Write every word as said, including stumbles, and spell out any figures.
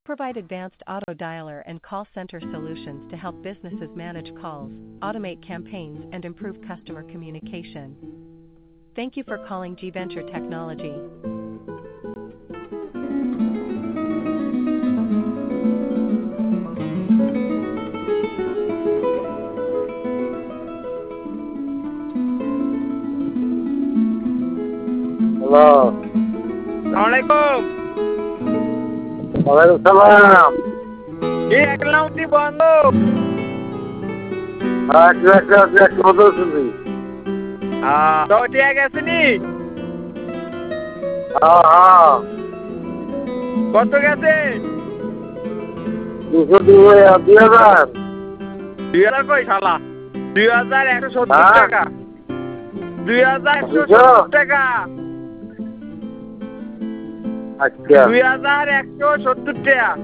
Provide advanced auto dialer and call center solutions to help businesses manage calls, automate campaigns, and improve customer communication. Thank you for calling G-Venture Technology. Hello. Assalamualaikum. Waalaikumsalam. কি অ্যাকাউন্টটি বন্ধ? আচ্ছা আচ্ছা আচ্ছা কত শুনছি? হ্যাঁ তো ঠিক আছে নি? হ্যাঁ হ্যাঁ কত গেছে? দুশো দুই দুই হাজার দুই হাজার কই শালা? দুই হাজার একশো সত্তর হ্যাঁ? টাকা। দুই হাজার একশো দুশো? সত্তর টাকা। আচ্ছা দুই হাজার একশো সত্তর টাকা।